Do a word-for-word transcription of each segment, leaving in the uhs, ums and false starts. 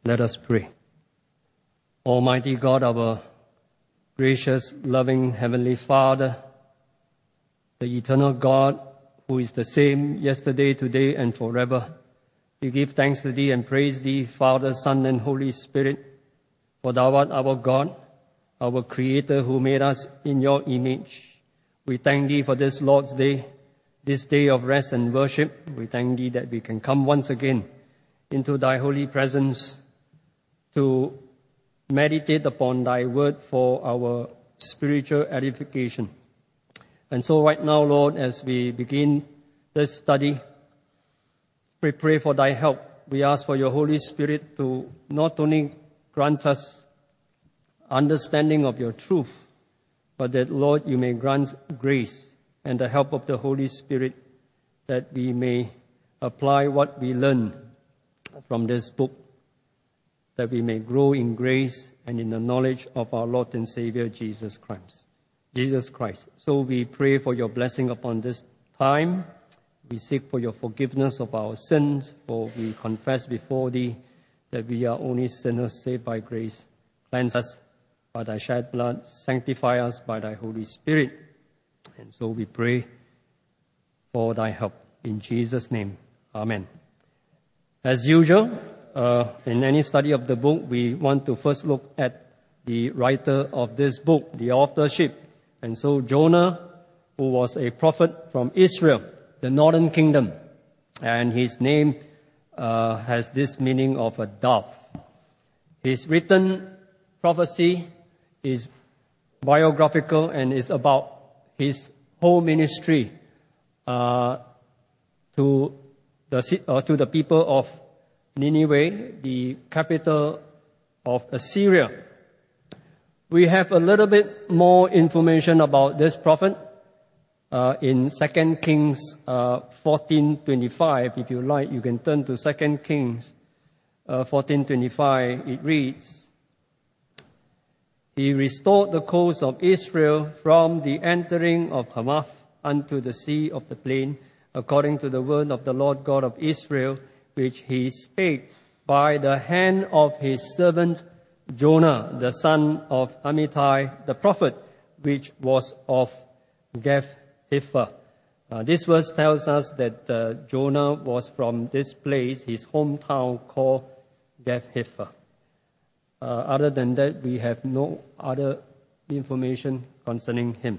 Let us pray. Almighty God, our gracious, loving Heavenly Father, the eternal God who is the same yesterday, today, and forever, we give thanks to Thee and praise Thee, Father, Son, and Holy Spirit, for Thou art our God, our Creator who made us in Your image. We thank Thee for this Lord's Day, this day of rest and worship. We thank Thee that we can come once again into Thy holy presence to meditate upon Thy word for our spiritual edification. And so right now, Lord, as we begin this study, we pray for Thy help. We ask for Your Holy Spirit to not only grant us understanding of Your truth, but that, Lord, You may grant grace and the help of the Holy Spirit that we may apply what we learn from this book, that we may grow in grace and in the knowledge of our Lord and Savior, Jesus Christ. Jesus Christ. So we pray for Your blessing upon this time. We seek for Your forgiveness of our sins, for we confess before Thee that we are only sinners saved by grace. Cleanse us by Thy shed blood, sanctify us by Thy Holy Spirit. And so we pray for Thy help. In Jesus' name, Amen. As usual, uh, in any study of the book, we want to first look at the writer of this book, the authorship. And so Jonah, who was a prophet from Israel, the northern kingdom, and his name uh, has this meaning of a dove. His written prophecy is biographical and is about his whole ministry uh, to the uh, to the people of Nineveh, the capital of Assyria. We have a little bit more information about this prophet uh, in Second Kings uh, fourteen twenty-five. If you like, you can turn to Second Kings uh, fourteen twenty-five. It reads, He restored the coast of Israel from the entering of Hamath unto the sea of the plain, according to the word of the Lord God of Israel, which He spake by the hand of His servant Jonah, the son of Amittai, the prophet, which was of Gath-hepher. Uh, this verse tells us that uh, Jonah was from this place, his hometown called Gath-hepher. Uh, other than that, we have no other information concerning him.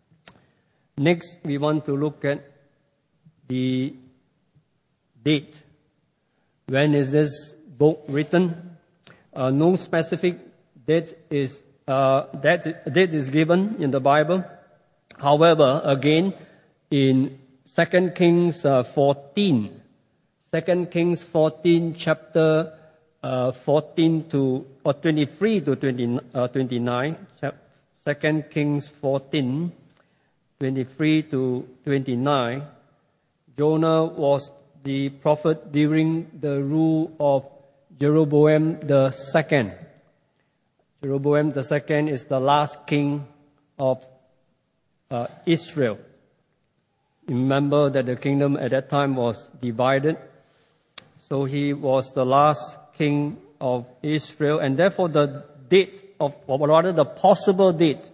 Next, we want to look at the date. When is this book written? Uh, no specific date is uh, that date is given in the Bible. However, again, in Second Kings uh, fourteen, Second Kings fourteen, chapter uh, fourteen to or twenty-three to twenty, uh, twenty-nine, Second Kings fourteen, twenty-three to twenty-nine. Jonah was the prophet during the rule of Jeroboam the second. Jeroboam the second is the last king of uh, Israel. Remember that the kingdom at that time was divided. So he was the last king of Israel, and therefore the date of, or rather the possible date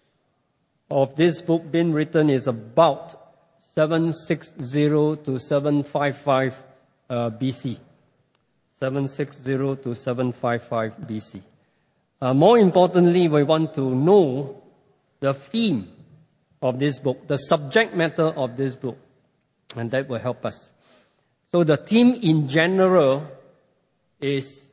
of this book being written is about seven sixty to seven fifty-five uh, B C. seven sixty to seven fifty-five B C. Uh, more importantly, we want to know the theme of this book, the subject matter of this book, and that will help us. So the theme in general is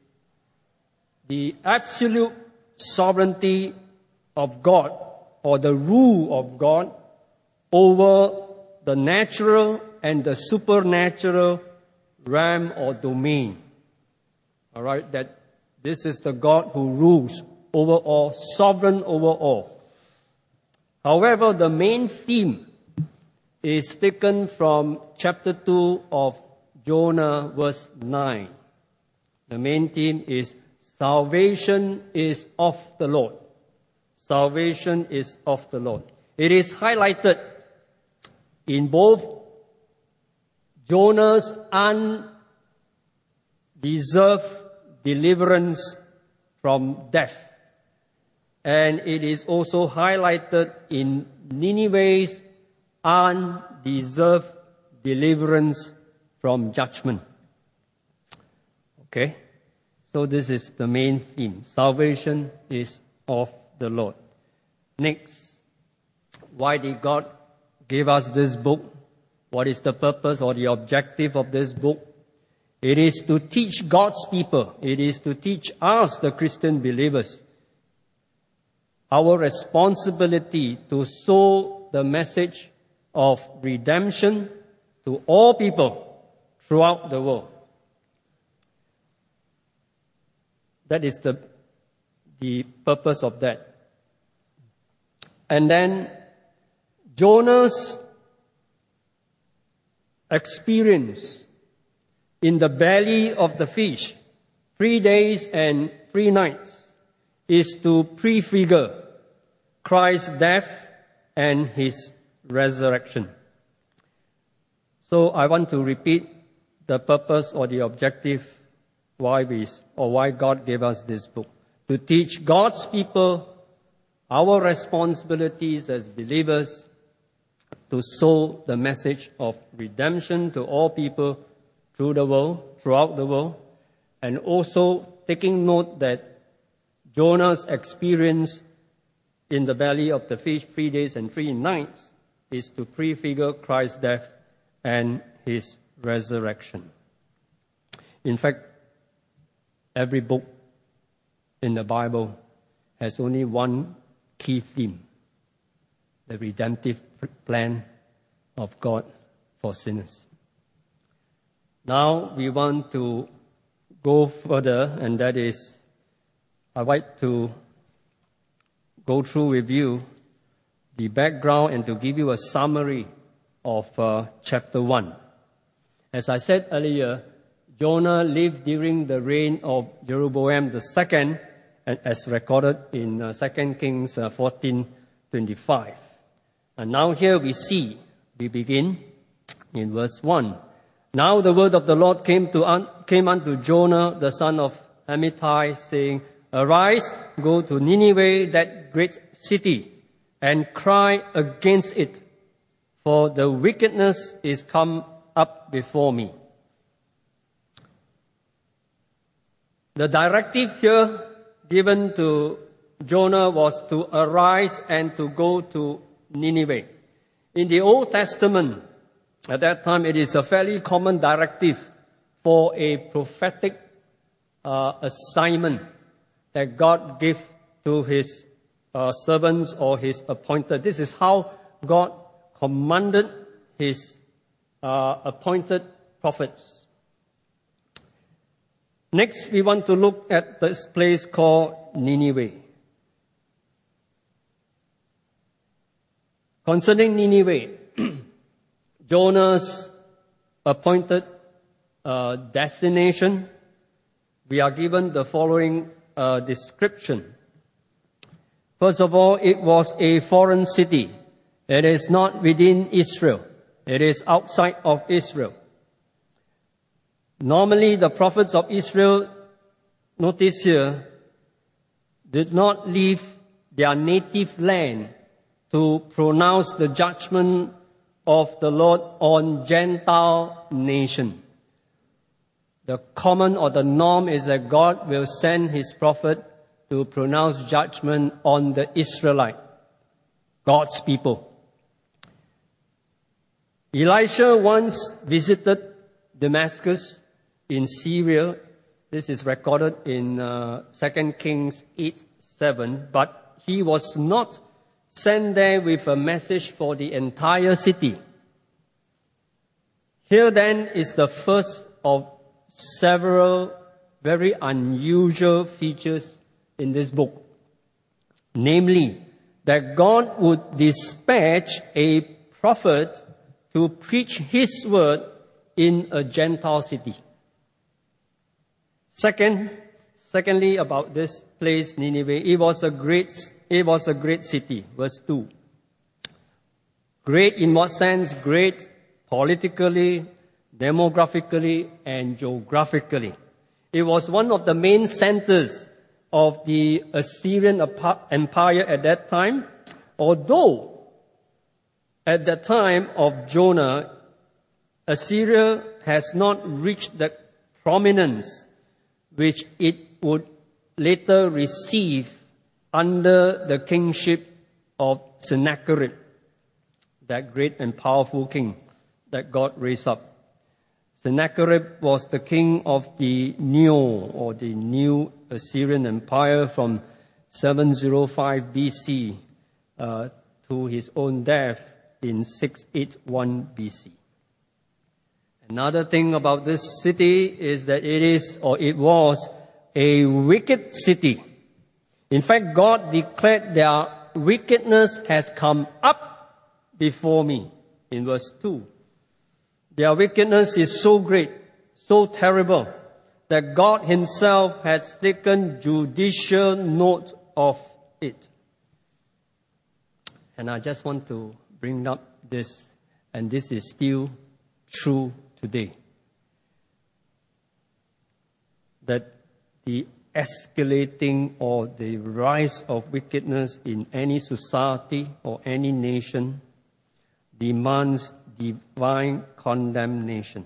the absolute sovereignty of God, or the rule of God over the natural and the supernatural realm or domain. All right, that this is the God who rules over all, sovereign over all. However, the main theme is taken from chapter two of Jonah, verse nine. The main theme is salvation is of the Lord. Salvation is of the Lord. It is highlighted in both Jonah's undeserved deliverance from death. And it is also highlighted in Nineveh's undeserved deliverance from judgment. Okay? So this is the main theme. Salvation is of the Lord. Next, why did God give us this book? What is the purpose or the objective of this book? It is to teach God's people. It is to teach us, the Christian believers, our responsibility to sow the message of redemption to all people throughout the world. That is the, the purpose of that. And then Jonah's experience in the belly of the fish, three days and three nights, is to prefigure Christ's death and his resurrection. So I want to repeat the purpose or the objective why we or why God gave us this book. To teach God's people our responsibilities as believers to sow the message of redemption to all people through the world, throughout the world, and also taking note that Jonah's experience in the belly of the fish three days and three nights is to prefigure Christ's death and his resurrection. In fact, every book in the Bible has only one key theme: the redemptive plan of God for sinners. Now we want to go further, and that is, I'd like to go through with you the background and to give you a summary of uh, chapter one. As I said earlier, Jonah lived during the reign of Jeroboam the second, as recorded in uh, Second Kings uh, fourteen twenty-five. And now here we see, we begin in verse one. Now the word of the Lord came to un- came unto Jonah, the son of Amittai, saying, Arise, go to Nineveh, that great city, and cry against it, for the wickedness is come up before me. The directive here given to Jonah was to arise and to go to Nineveh. In the Old Testament, at that time, it is a fairly common directive for a prophetic uh, assignment that God gave to his uh, servants or his appointed. This is how God commanded his uh, appointed prophets. Next, we want to look at this place called Nineveh. Concerning Nineveh, Jonah's appointed uh, destination, we are given the following uh, description. First of all, it was a foreign city. It is not within Israel. It is outside of Israel. Normally, the prophets of Israel, notice here, did not leave their native land to pronounce the judgment of the Lord on Gentile nation. The common or the norm is that God will send his prophet to pronounce judgment on the Israelite, God's people. Elisha once visited Damascus in Syria. This is recorded in uh, Second Kings eight seven, but he was not sent there with a message for the entire city. Here then is the first of several very unusual features in this book. Namely, that God would dispatch a prophet to preach his word in a Gentile city. Second, secondly, about this place, Nineveh, it was a great It was a great city. Verse two. Great in what sense? Great politically, demographically, and geographically. It was one of the main centers of the Assyrian Empire at that time, although at the time of Jonah, Assyria has not reached the prominence which it would later receive under the kingship of Sennacherib, that great and powerful king that God raised up. Sennacherib was the king of the Neo, or the New Assyrian Empire, from seven oh five B C uh, to his own death in six eighty-one B C. Another thing about this city is that it is, or it was, a wicked city. In fact, God declared their wickedness has come up before me, in verse two. Their wickedness is so great, so terrible, that God himself has taken judicial note of it. And I just want to bring up this, and this is still true today, that the escalating or the rise of wickedness in any society or any nation demands divine condemnation.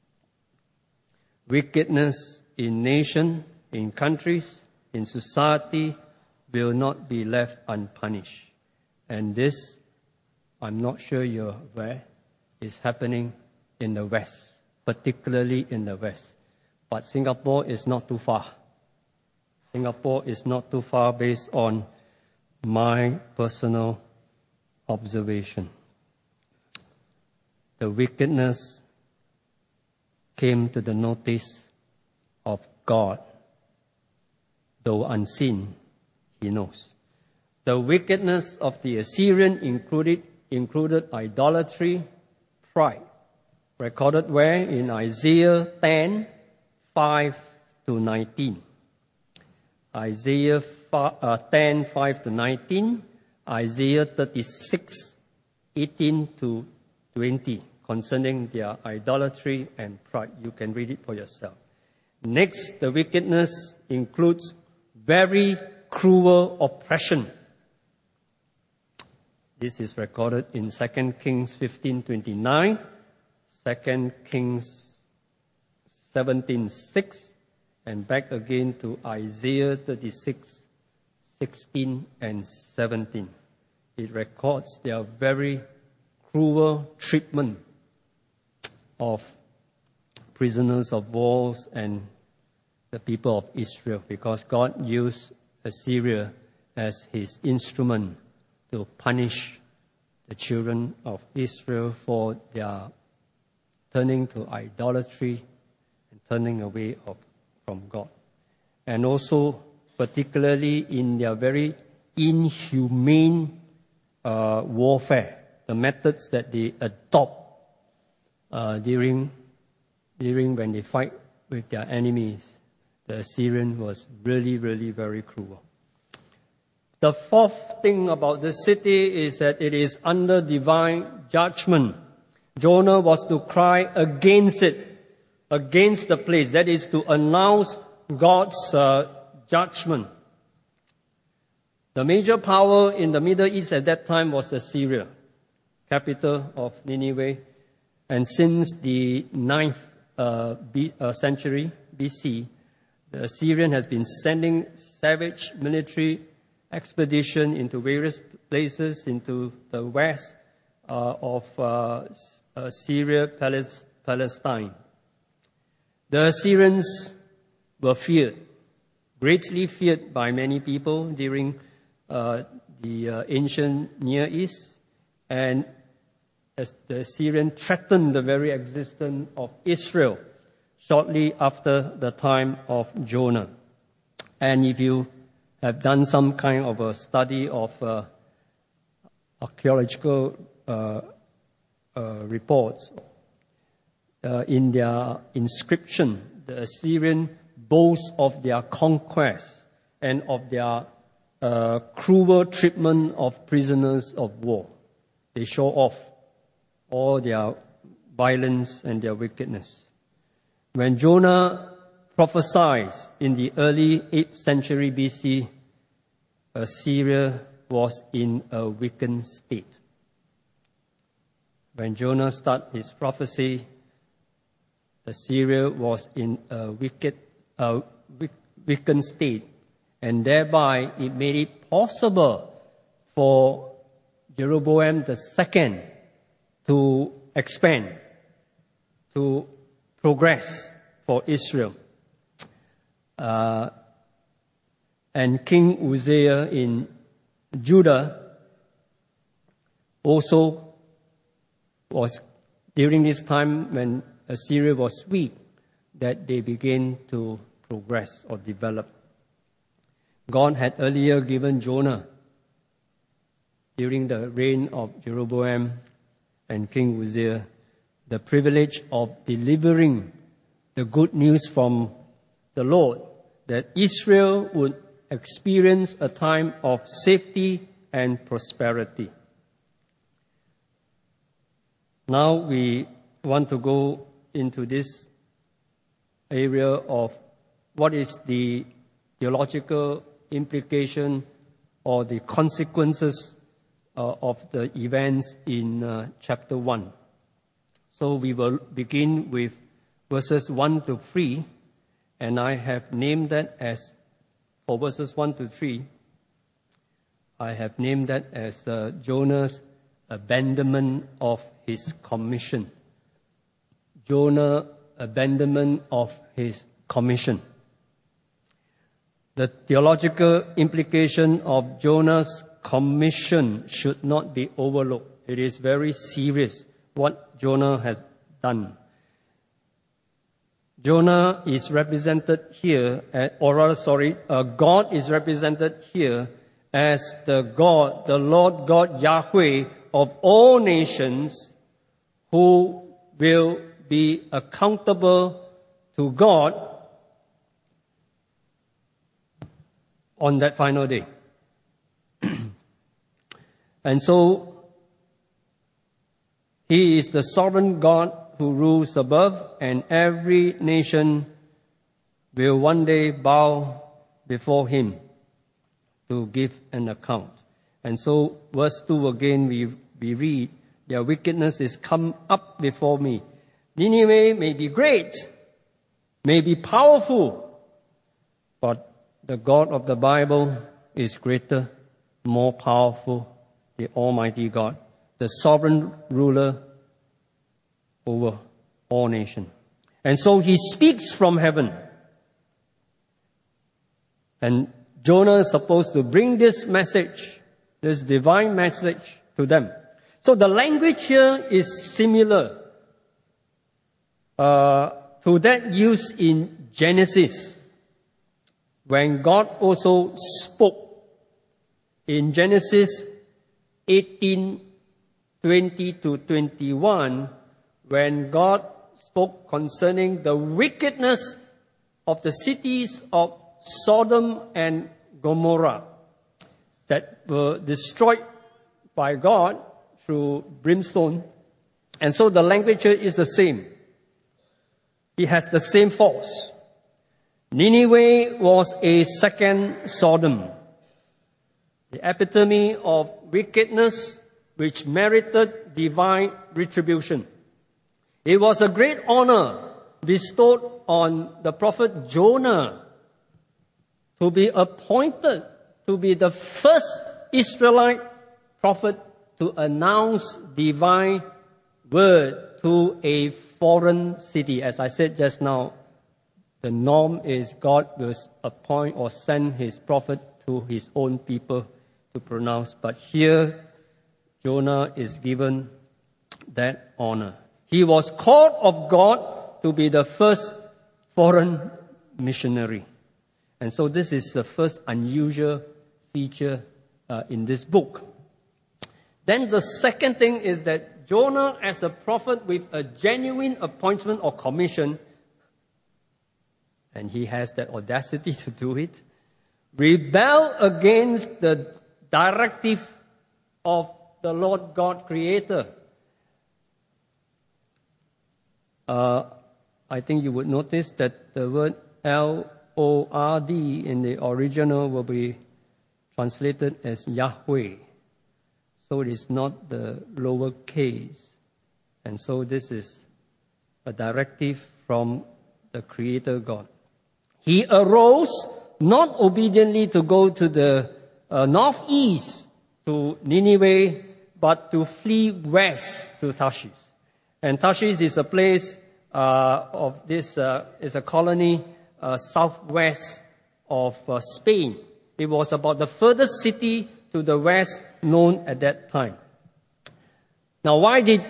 Wickedness in nation, in countries, in society will not be left unpunished. And this, I'm not sure you're aware, is happening in the West, particularly in the West. But Singapore is not too far. Singapore is not too far based on my personal observation. The wickedness came to the notice of God. Though unseen, he knows. The wickedness of the Assyrian included, included idolatry, pride. Recorded where? In Isaiah ten, five to nineteen. Isaiah ten, five to nineteen. Isaiah thirty-six, eighteen to twenty. Concerning their idolatry and pride. You can read it for yourself. Next, the wickedness includes very cruel oppression. This is recorded in Second Kings fifteen twenty-nine, Second Kings seventeen six, and back again to Isaiah thirty-six, sixteen and seventeen. It records their very cruel treatment of prisoners of war and the people of Israel, because God used Assyria as his instrument to punish the children of Israel for their turning to idolatry and turning away of, from God. And also, particularly in their very inhumane uh, warfare, the methods that they adopt uh, during, during when they fight with their enemies. The Assyrian was really, really very cruel. The fourth thing about this city is that it is under divine judgment. Jonah was to cry against it, against the place. That is to announce God's uh, judgment. The major power in the Middle East at that time was Assyria, capital of Nineveh. And since the ninth uh, B, uh, century B C, the Assyrian has been sending savage military expedition into various places into the west uh, of uh, uh, Syria, Palestine. The Assyrians were feared, greatly feared by many people during uh, the uh, ancient Near East, and as the Assyrian threatened the very existence of Israel shortly after the time of Jonah. And if you have done some kind of a study of uh, archaeological uh, uh, reports, uh, in their inscription, the Assyrian boast of their conquest and of their uh, cruel treatment of prisoners of war. They show off all their violence and their wickedness. When Jonah prophesied in the early eighth century B C, Assyria was in a weakened state. When Jonah started his prophecy, Assyria was in a wicked, uh, weakened state, and thereby it made it possible for Jeroboam the second to expand, to progress for Israel. Uh, and King Uzziah in Judah also was, during this time when Assyria was weak, that they began to progress or develop. God had earlier given Jonah, during the reign of Jeroboam and King Uzziah, the privilege of delivering the good news from the Lord, that Israel would experience a time of safety and prosperity. Now we want to go into this area of what is the theological implication or the consequences uh, of the events in uh, chapter one. So we will begin with verses one to three, and I have named that as, for verses one to three, I have named that as uh, Jonah's abandonment of his commission. Jonah abandonment of his commission. The theological implication of Jonah's commission should not be overlooked. It is very serious what Jonah has done. Jonah is represented here, or rather, sorry, uh, God is represented here as the God, the Lord God Yahweh of all nations, who will be accountable to God on that final day. And so, He is the sovereign God who rules above, and every nation will one day bow before Him to give an account. And so, verse two again, we, we read, their wickedness is come up before me. Nineveh may be great, may be powerful, but the God of the Bible is greater, more powerful, the Almighty God, the sovereign ruler over all nations. And so He speaks from heaven. And Jonah is supposed to bring this message, this divine message to them. So the language here is similar uh, to that used in Genesis, when God also spoke in Genesis eighteen, twenty to twenty-one, when God spoke concerning the wickedness of the cities of Sodom and Gomorrah that were destroyed by God through brimstone. And so the language here is the same. It has the same force. Nineveh was a second Sodom, the epitome of wickedness which merited divine retribution. It was a great honor bestowed on the prophet Jonah to be appointed to be the first Israelite prophet to announce divine word to a foreign city. As I said just now, the norm is God will appoint or send His prophet to His own people to pronounce. But here, Jonah is given that honor. He was called of God to be the first foreign missionary. And so this is the first unusual feature uh, in this book. Then the second thing is that Jonah, as a prophet with a genuine appointment or commission, and he has that audacity to do it, rebel against the directive of the Lord God Creator. Uh, I think you would notice that the word L O R D in the original will be translated as Yahweh. So it is not the lower case. And so this is a directive from the Creator God. He arose not obediently to go to the uh, northeast to Nineveh, but to flee west to Tarshish. And Tarshish is a place uh, of this, uh, is a colony uh, southwest of uh, Spain. It was about the furthest city to the west known at that time. Now, why did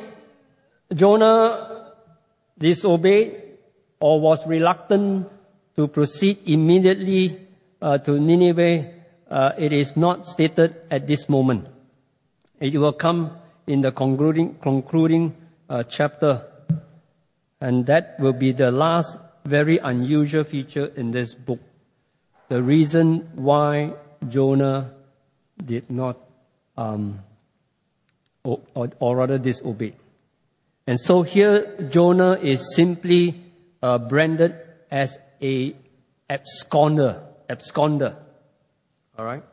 Jonah disobey or was reluctant to proceed immediately uh, to Nineveh? Uh, it is not stated at this moment. It will come in the concluding, concluding uh, chapter. And that will be the last very unusual feature in this book. The reason why Jonah did not, um, or, or, or rather disobeyed. And so here Jonah is simply uh, branded as a absconder, absconder. All right.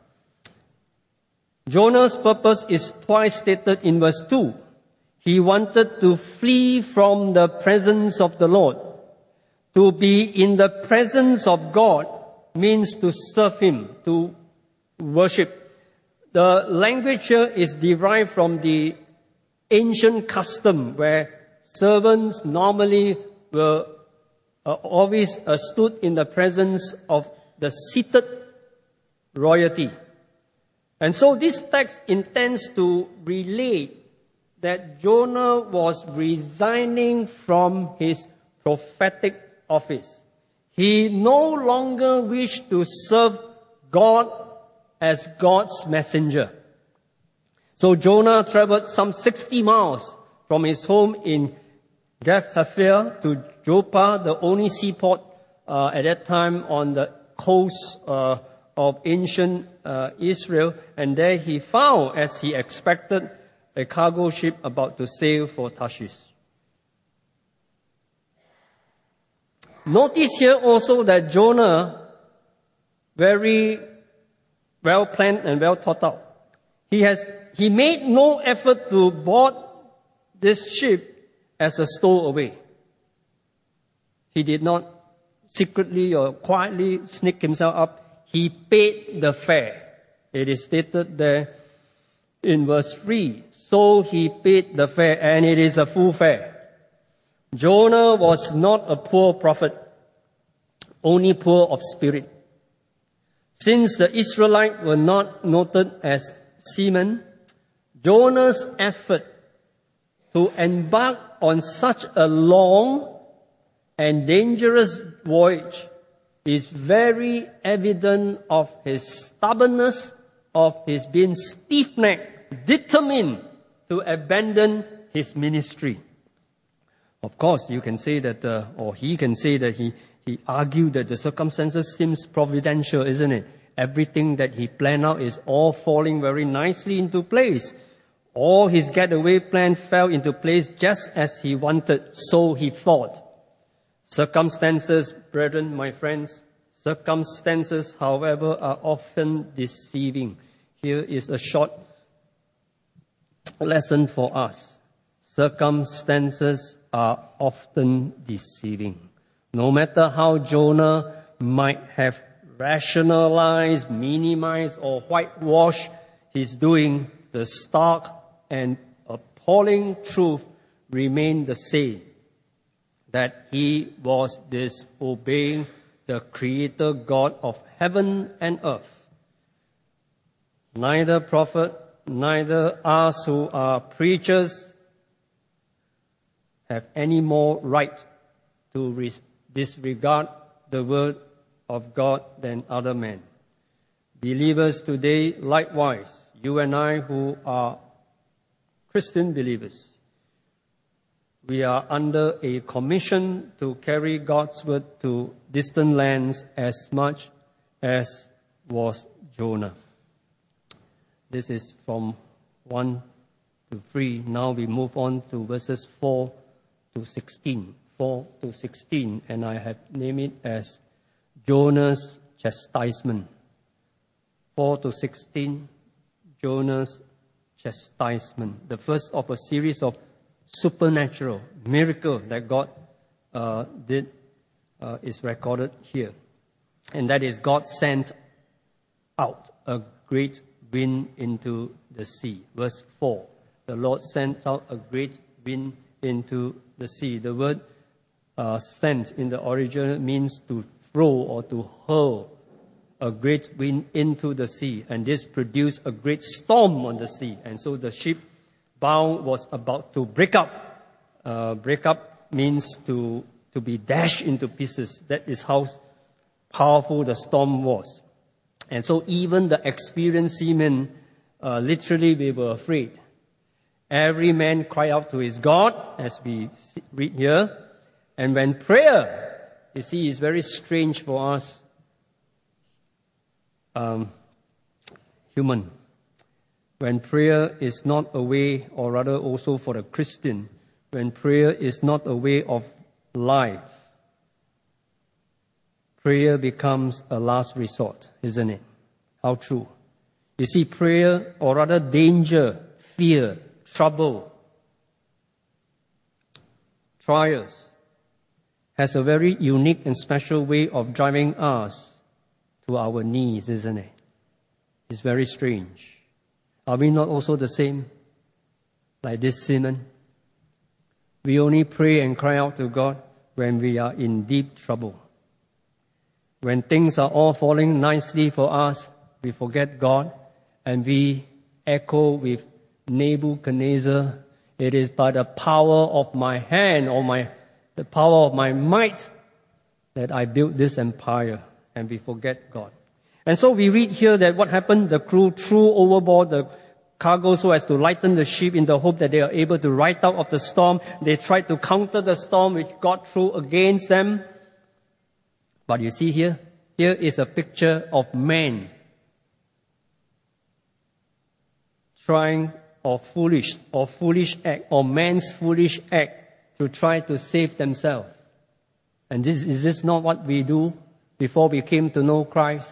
Jonah's purpose is twice stated in verse two. He wanted to flee from the presence of the Lord. To be in the presence of God means to serve Him, to worship. The language here is derived from the ancient custom where servants normally were uh, always uh, stood in the presence of the seated royalty. And so this text intends to relate that Jonah was resigning from his prophetic office. He no longer wished to serve God as God's messenger. So Jonah traveled some sixty miles from his home in Gath-Hepher to Joppa, the only seaport uh, at that time on the coast uh, of ancient uh, Israel. And there he found, as he expected, a cargo ship about to sail for Tarshish. Notice here also that Jonah, very well planned and well thought out. He has, he made no effort to board this ship as a stowaway. He did not secretly or quietly sneak himself up. He paid the fare. It is stated there in verse three. So he paid the fare, and it is a full fare. Jonah was not a poor prophet, only poor of spirit. Since the Israelites were not noted as seamen, Jonah's effort to embark on such a long and dangerous voyage is very evident of his stubbornness, of his being stiff-necked, determined to abandon his ministry. Of course, you can say that, uh, or he can say that he, he argued that the circumstances seems providential, isn't it? Everything that he planned out is all falling very nicely into place. All his getaway plan fell into place just as he wanted, so he thought. Circumstances, brethren, my friends, circumstances, however, are often deceiving. Here is a short lesson for us. Circumstances are often deceiving. No matter how Jonah might have rationalized, minimized, or whitewashed his doing, the stark and appalling truth remained the same, that he was disobeying the Creator God of heaven and earth. Neither prophet, neither us who are preachers have any more right to re- disregard the word of God than other men. Believers today, likewise, you and I who are Christian believers, we are under a commission to carry God's word to distant lands as much as was Jonah. This is from one to three. Now we move on to verses four to sixteen. four to sixteen, and I have named it as Jonah's chastisement. four to sixteen, Jonah's chastisement. The first of a series of supernatural miracle that God uh, did uh, is recorded here. And that is God sent out a great wind into the sea. Verse four, the Lord sent out a great wind into the sea. The word uh, sent in the original means to throw or to hurl a great wind into the sea. And this produced a great storm on the sea. And so the ship bow was about to break up. Uh, break up means to, to be dashed into pieces. That is how powerful the storm was. And so even the experienced seamen, uh, literally they were afraid. Every man cried out to his God, as we read here. And when prayer, you see, is very strange for us, um, human. When prayer is not a way, or rather also for the Christian, when prayer is not a way of life, prayer becomes a last resort, isn't it? How true. You see, prayer, or rather danger, fear, trouble, trials, has a very unique and special way of driving us to our knees, isn't it? It's very strange. Are we not also the same? Like this seaman? We only pray and cry out to God when we are in deep trouble. When things are all falling nicely for us, we forget God and we echo with Nebuchadnezzar, it is by the power of my hand or my the power of my might that I built this empire, and we forget God. And so we read here that what happened, the crew threw overboard the cargo so as to lighten the ship in the hope that they are able to ride out of the storm. They tried to counter the storm which God threw against them. But you see here, here is a picture of man trying or foolish, or foolish act, or man's foolish act to try to save themselves. And this, is this not what we do before we came to know Christ?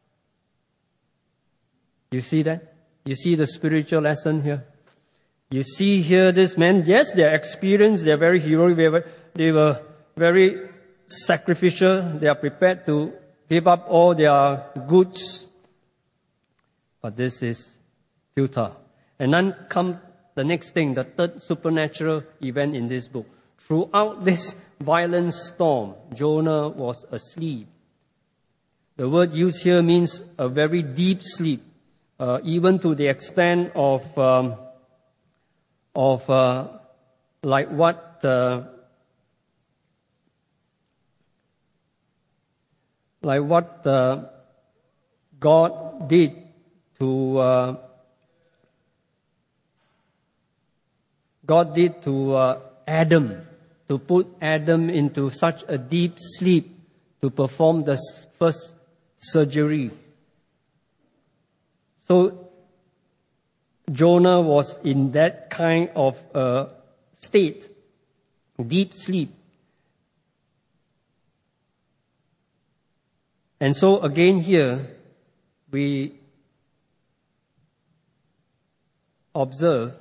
You see that? You see the spiritual lesson here? You see here this man, yes, they're experienced, they're very heroic, they were, they were very sacrificial, they are prepared to give up all their goods. But this is futile. And then come the next thing, the third supernatural event in this book. Throughout this violent storm, Jonah was asleep. The word used here means a very deep sleep, uh, even to the extent of um, of uh, like what uh, like what uh, God did to. Uh, God did to uh, Adam, to put Adam into such a deep sleep to perform the first surgery. So Jonah was in that kind of uh, state, deep sleep. And so again here, we observe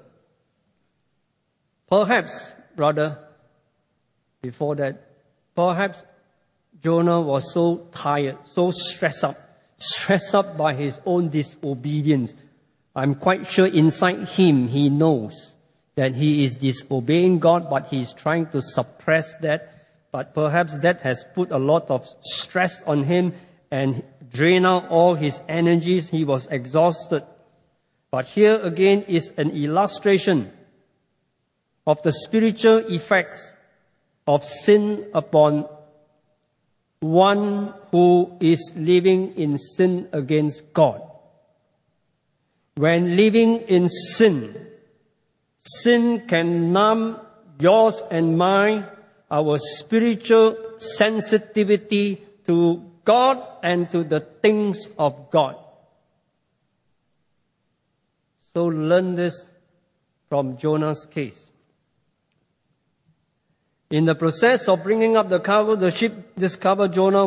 Perhaps, rather, before that, perhaps Jonah was so tired, so stressed up, stressed up by his own disobedience. I'm quite sure inside him he knows that he is disobeying God, but he is trying to suppress that. But perhaps that has put a lot of stress on him and drained out all his energies. He was exhausted. But here again is an illustration of the spiritual effects of sin upon one who is living in sin against God. When living in sin, sin can numb yours and mine, our spiritual sensitivity to God and to the things of God. So learn this from Jonah's case. In the process of bringing up the cargo, the ship discovered Jonah was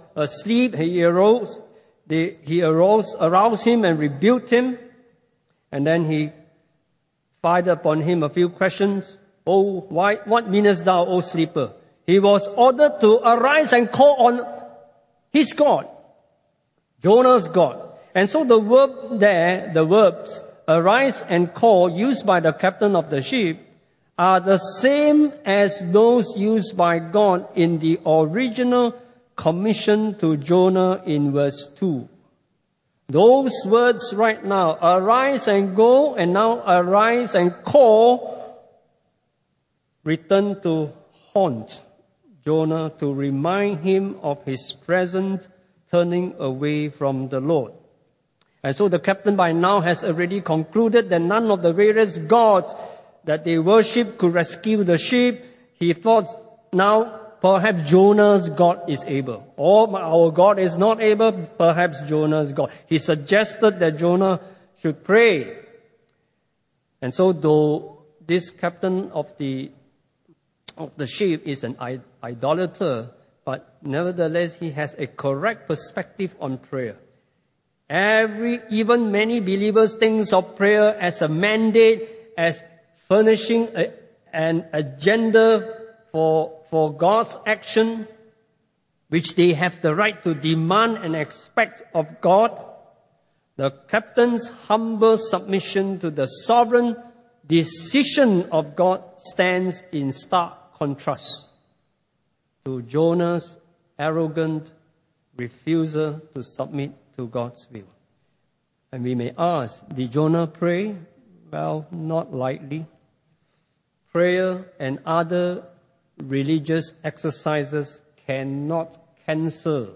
asleep, he arose, they, he arose, aroused him and rebuked him. And then he fired upon him a few questions. Oh, why, what meanest thou, O sleeper? He was ordered to arise and call on his God, Jonah's God. And so the verb there, the verbs arise and call used by the captain of the ship are the same as those used by God in the original commission to Jonah in verse two. Those words right now, arise and go, and now arise and call, return to haunt Jonah to remind him of his present turning away from the Lord. And so the captain by now has already concluded that none of the various gods that they worship could rescue the ship. He thought now perhaps Jonah's God is able. Or our God is not able, perhaps Jonah's God. He suggested that Jonah should pray. And so though this captain of the of the ship is an idolater, but nevertheless he has a correct perspective on prayer. Every, even many believers think of prayer as a mandate, as furnishing a, an agenda for, for God's action, which they have the right to demand and expect of God. The captain's humble submission to the sovereign decision of God stands in stark contrast to Jonah's arrogant refusal to submit to God's will. And we may ask, did Jonah pray? Well, not likely. Prayer and other religious exercises cannot cancel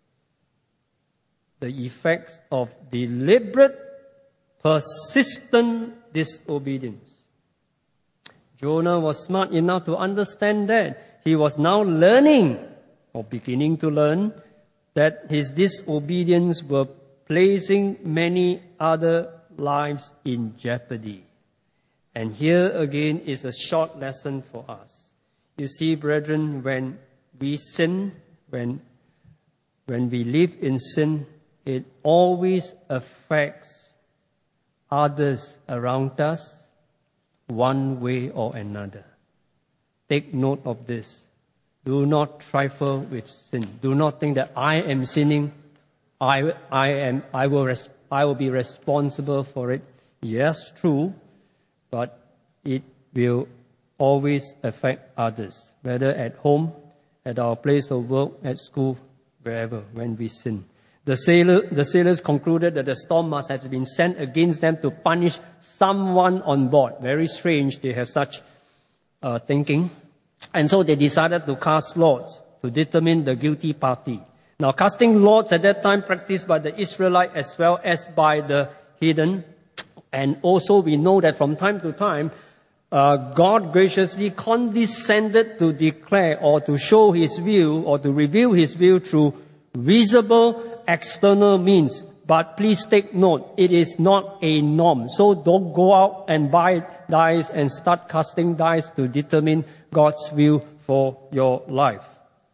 the effects of deliberate, persistent disobedience. Jonah was smart enough to understand that. He was now learning, or beginning to learn, that his disobedience were placing many other lives in jeopardy. And here again is a short lesson for us. You see, brethren, when we sin, when, when we live in sin, it always affects others around us one way or another. Take note of this. Do not trifle with sin. Do not think that I am sinning. I, I am, I will, res, I will be responsible for it. Yes, true, but it will always affect others, whether at home, at our place of work, at school, wherever, when we sin. The sailor, the sailors concluded that the storm must have been sent against them to punish someone on board. Very strange, they have such uh, thinking. And so they decided to cast lots to determine the guilty party. Now, casting lots at that time practiced by the Israelite as well as by the heathen. And also we know that from time to time, uh, God graciously condescended to declare or to show His will or to reveal His will through visible external means. But please take note, it is not a norm. So don't go out and buy dice and start casting dice to determine God's will for your life.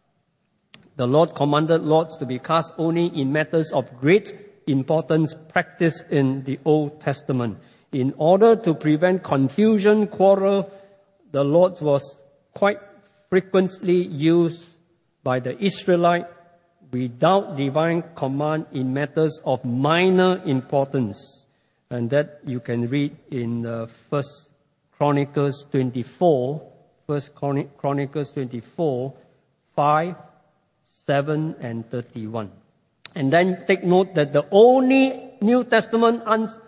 The Lord commanded lots to be cast only in matters of great importance practiced in the Old Testament. In order to prevent confusion, quarrel, the lots was quite frequently used by the Israelite without divine command in matters of minor importance. And that you can read in uh, First Chronicles twenty-four, First Chronicles twenty-four, five, seven, and thirty-one. And then take note that the only New Testament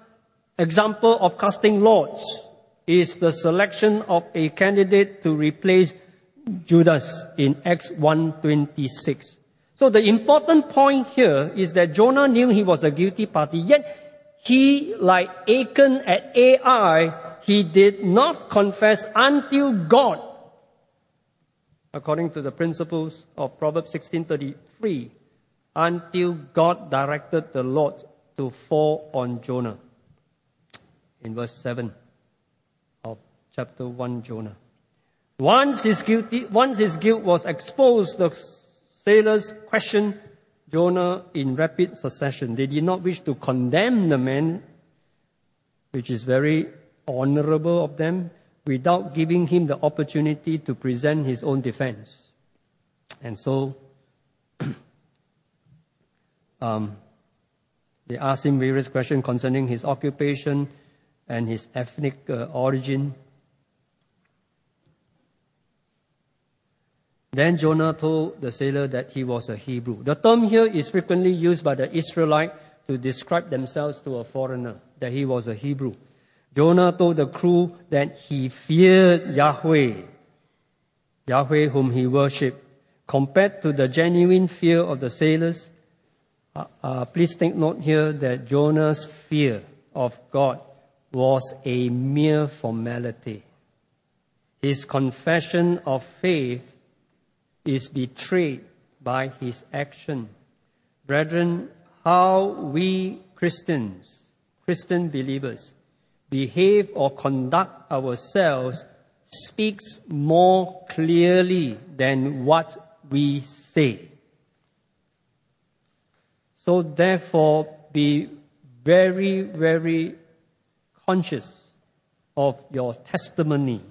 example of casting lots is the selection of a candidate to replace Judas in Acts one twenty-six. So the important point here is that Jonah knew he was a guilty party, yet he, like Achan at Ai, he did not confess until God, according to the principles of Proverbs sixteen thirty-three, until God directed the Lord to fall on Jonah. In verse seven of chapter one, Jonah. Once his guilty, once his guilt was exposed, the sailors questioned Jonah in rapid succession. They did not wish to condemn the man, which is very honorable of them, without giving him the opportunity to present his own defense. And so, um, they asked him various questions concerning his occupation and his ethnic uh, origin. Then Jonah told the sailor that he was a Hebrew. The term here is frequently used by the Israelites to describe themselves to a foreigner, that he was a Hebrew. Jonah told the crew that he feared Yahweh, Yahweh whom he worshipped. Compared to the genuine fear of the sailors, uh, uh, please take note here that Jonah's fear of God was a mere formality. His confession of faith is betrayed by his action. Brethren, how we Christians, Christian believers, behave or conduct ourselves speaks more clearly than what we say. So therefore, be very, very conscious of your testimony.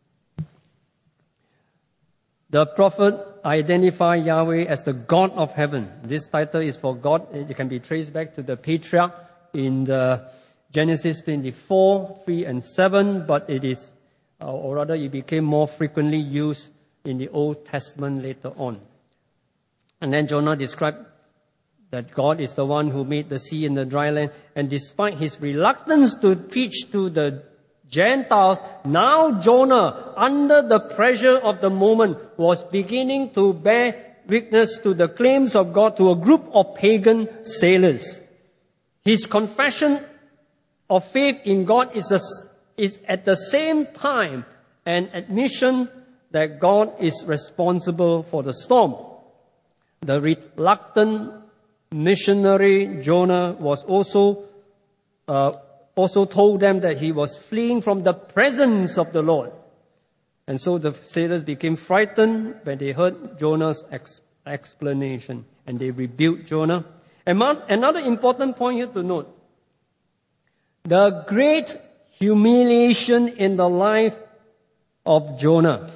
The prophet identified Yahweh as the God of heaven. This title is for God. It can be traced back to the patriarch in the Genesis twenty-four, three and seven, but it is, uh, or rather it became more frequently used in the Old Testament later on. And then Jonah described that God is the one who made the sea and the dry land. And despite his reluctance to preach to the Gentiles, now Jonah, under the pressure of the moment, was beginning to bear witness to the claims of God to a group of pagan sailors. His confession of faith in God is, a, is at the same time an admission that God is responsible for the storm. The reluctant missionary Jonah was also uh, also told them that he was fleeing from the presence of the Lord. And so the sailors became frightened when they heard Jonah's ex- explanation, and they rebuked Jonah. And another important point here to note, the great humiliation in the life of Jonah,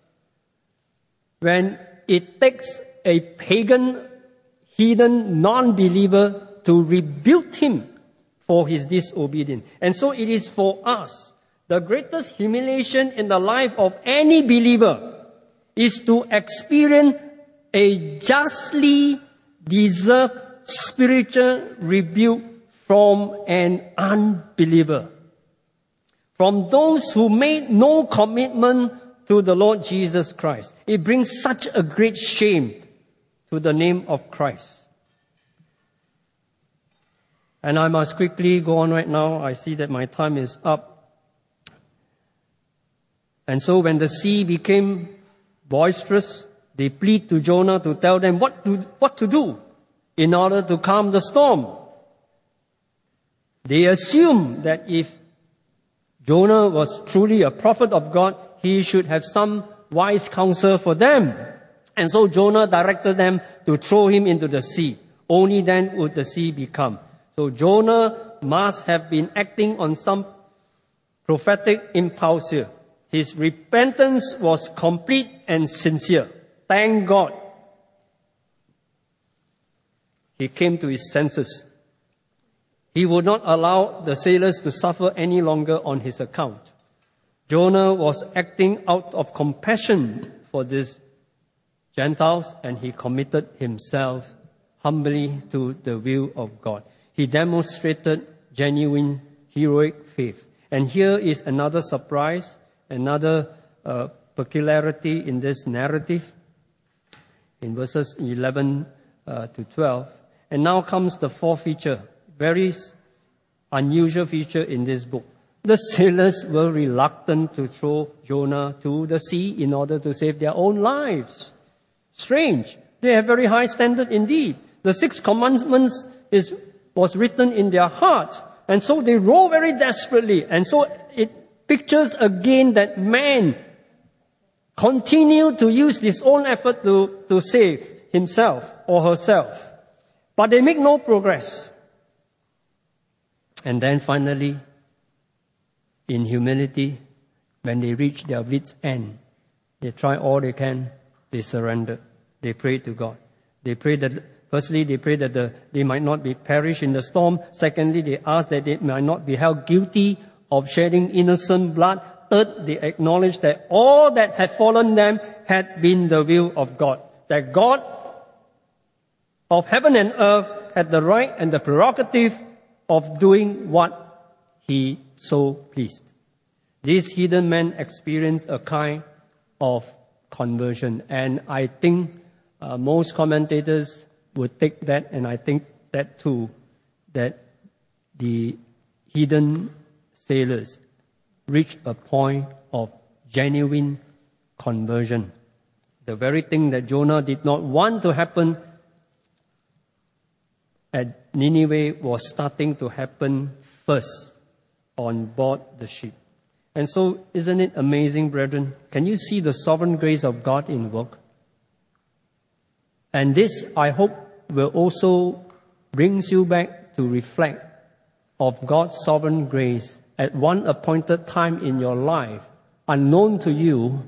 when it takes a pagan, heathen, non-believer to rebuke him for his disobedience. And so it is for us. The greatest humiliation in the life of any believer is to experience a justly deserved spiritual rebuke from an unbeliever, from those who made no commitment to the Lord Jesus Christ. It brings such a great shame to the name of Christ. And I must quickly go on right now. I see that my time is up. And so when the sea became boisterous, they plead to Jonah to tell them what to, what to do in order to calm the storm. They assume that if Jonah was truly a prophet of God, he should have some wise counsel for them. And so Jonah directed them to throw him into the sea. Only then would the sea be calm. So Jonah must have been acting on some prophetic impulse here. His repentance was complete and sincere. Thank God. He came to his senses. He would not allow the sailors to suffer any longer on his account. Jonah was acting out of compassion for these Gentiles, and he committed himself humbly to the will of God. He demonstrated genuine heroic faith. And here is another surprise, another uh, peculiarity in this narrative in verses eleven uh, to twelve. And now comes the fourth feature, very unusual feature in this book. The sailors were reluctant to throw Jonah to the sea in order to save their own lives. Strange. They have very high standard indeed. The six commandments is was written in their heart. And so they row very desperately. And so it pictures again that man continued to use his own effort to, to save himself or herself. But they make no progress. And then finally, in humility, when they reach their wits' end, they try all they can, they surrender. They pray to God. They pray that, firstly, they pray that the, they might not be perished in the storm. Secondly, they ask that they might not be held guilty of shedding innocent blood. Third, they acknowledge that all that had fallen them had been the will of God. That God of heaven and earth had the right and the prerogative of doing what He so pleased. This hidden man experienced a kind of conversion. And I think uh, most commentators would take that, and I think that too, that the hidden sailors reached a point of genuine conversion. The very thing that Jonah did not want to happen at Nineveh was starting to happen first on board the ship. And so, isn't it amazing, brethren? Can you see the sovereign grace of God in work? And this, I hope, will also brings you back to reflect of God's sovereign grace at one appointed time in your life, unknown to you,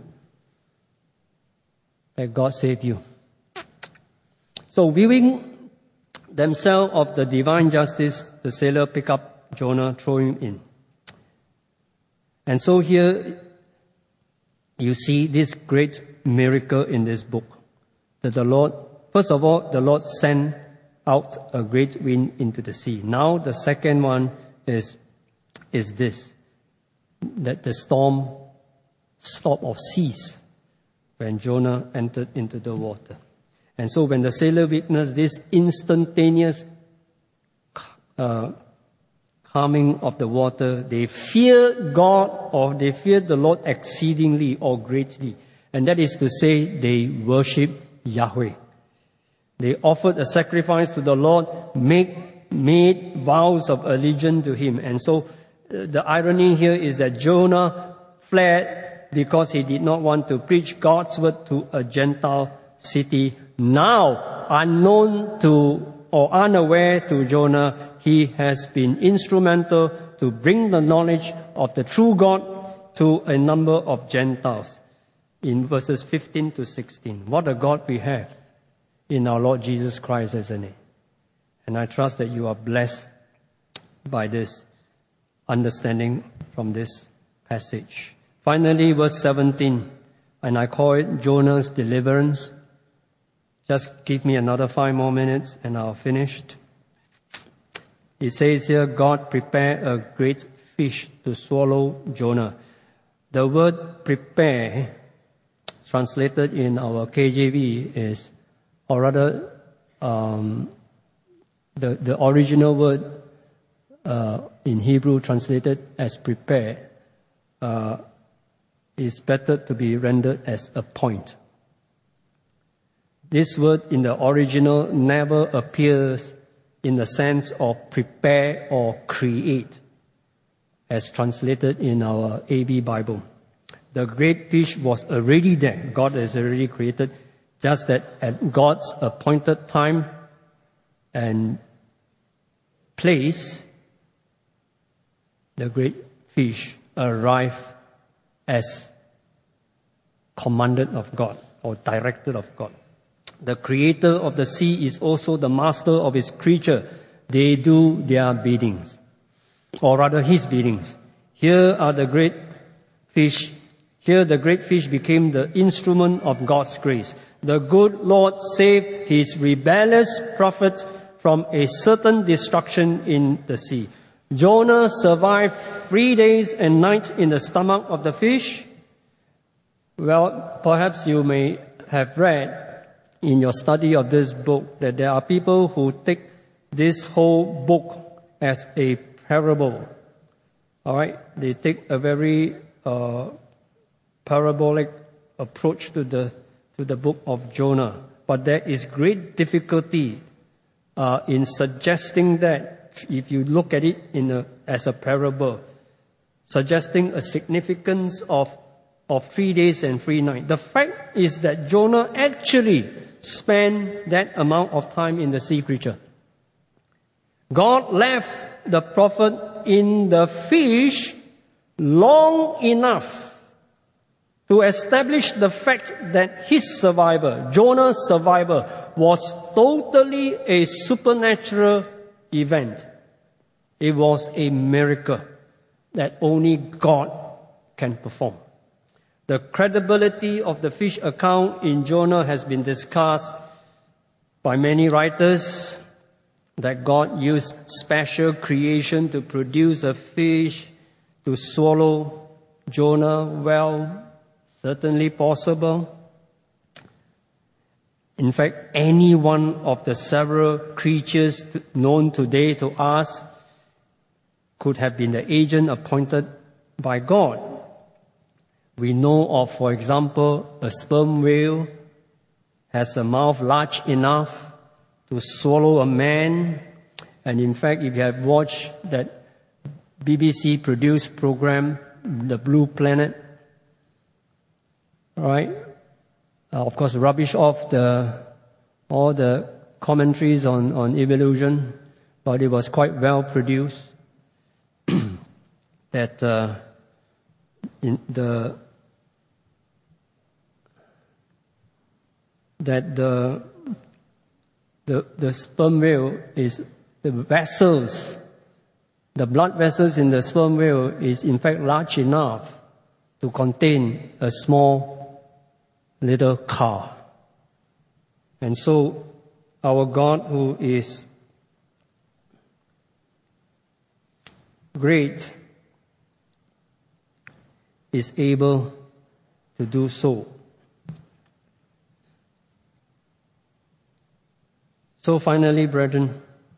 that God saved you. So, viewing themselves of the divine justice, the sailor pick up Jonah, throw him in. And so here you see this great miracle in this book. That the Lord, first of all, the Lord sent out a great wind into the sea. Now the second one is, is this, that the storm stopped or ceased when Jonah entered into the water. And so when the sailor witnessed this instantaneous uh, calming of the water, they feared God, or they feared the Lord exceedingly or greatly. And that is to say, they worship Yahweh. They offered a sacrifice to the Lord, make, made vows of allegiance to Him. And so uh, the irony here is that Jonah fled because he did not want to preach God's word to a Gentile city. Now, unknown to or unaware to Jonah, he has been instrumental to bring the knowledge of the true God to a number of Gentiles. In verses fifteen to sixteen. What a God we have in our Lord Jesus Christ, isn't it? And I trust that you are blessed by this understanding from this passage. Finally, verse seventeen, and I call it Jonah's deliverance. Just give me another five more minutes and I'll finish. It says here, God prepared a great fish to swallow Jonah. The word prepare, translated in our K J V, is, or rather, um, the, the original word uh, in Hebrew translated as prepare uh, is better to be rendered as appoint. This word in the original never appears in the sense of prepare or create, as translated in our A B Bible. The great fish was already there. God has already created, just that at God's appointed time and place, the great fish arrived as commanded of God or directed of God. The creator of the sea is also the master of his creature. They do their biddings, or rather his biddings. Here are the great fish. Here the great fish became the instrument of God's grace. The good Lord saved his rebellious prophet from a certain destruction in the sea. Jonah survived three days and nights in the stomach of the fish. Well, perhaps you may have read in your study of this book that there are people who take this whole book as a parable. All right, they take a very uh, parabolic approach to the to the book of Jonah. But there is great difficulty uh, in suggesting that, if you look at it in a, as a parable, suggesting a significance of of three days and three nights. The fact is that Jonah actually spent that amount of time in the sea creature. God left the prophet in the fish long enough to establish the fact that his survival, Jonah's survival, was totally a supernatural event. It was a miracle that only God can perform. The credibility of the fish account in Jonah has been discussed by many writers, that God used special creation to produce a fish to swallow Jonah. Well, certainly possible. In fact, any one of the several creatures known today to us could have been the agent appointed by God. We know of, for example, a sperm whale has a mouth large enough to swallow a man. And in fact, if you have watched that B B C-produced program, The Blue Planet, right? Uh, of course, rubbish off the all the commentaries on, on evolution, but it was quite well produced. that uh, in the that the the the sperm whale is the vessels, the blood vessels in the sperm whale is in fact large enough to contain a small little car. And so our God, who is great, is able to do so. So finally, brethren,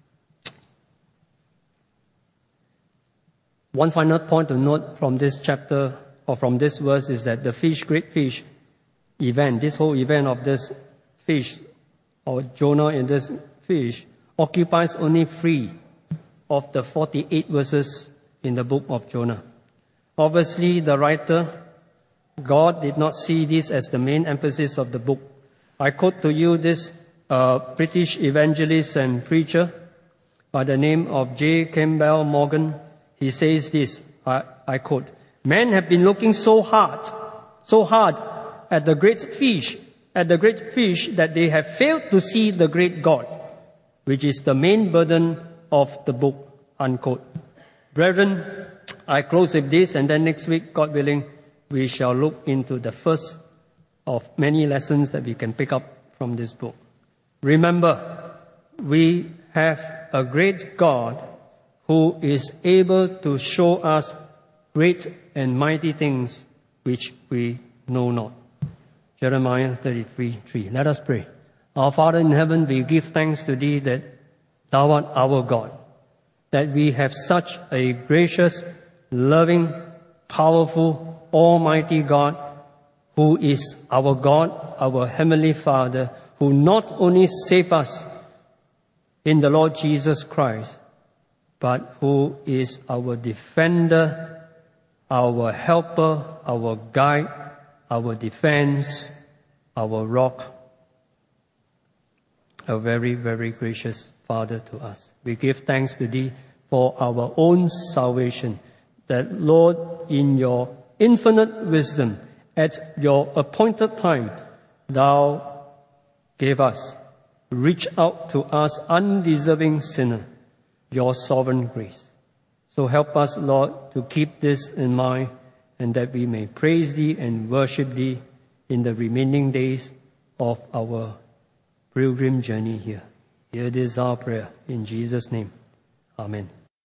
one final point to note from this chapter or from this verse is that the fish, great fish event, this whole event of this fish or Jonah in this fish occupies only three of the forty-eight verses in the book of Jonah. Obviously, the writer, God, did not see this as the main emphasis of the book. I quote to you this uh, British evangelist and preacher by the name of J. Campbell Morgan. He says this, I, I quote, "Men have been looking so hard, so hard at the great fish, at the great fish that they have failed to see the great God, which is the main burden of the book," unquote. Brethren, I close with this, and then next week, God willing, we shall look into the first of many lessons that we can pick up from this book. Remember, we have a great God who is able to show us great and mighty things which we know not. Jeremiah thirty-three three. Let us pray. Our Father in heaven, we give thanks to Thee that Thou art our God, that we have such a gracious, loving, powerful, almighty God who is our God, our Heavenly Father, who not only saved us in the Lord Jesus Christ, but who is our defender, our helper, our guide, our defense, our rock, a very, very gracious Father to us. We give thanks to Thee for our own salvation, that, Lord, in Your infinite wisdom, at Your appointed time, Thou gave us, reach out to us undeserving sinner, Your sovereign grace. So help us, Lord, to keep this in mind, and that we may praise Thee and worship Thee in the remaining days of our pilgrim journey here. Hear this our prayer in Jesus' name. Amen.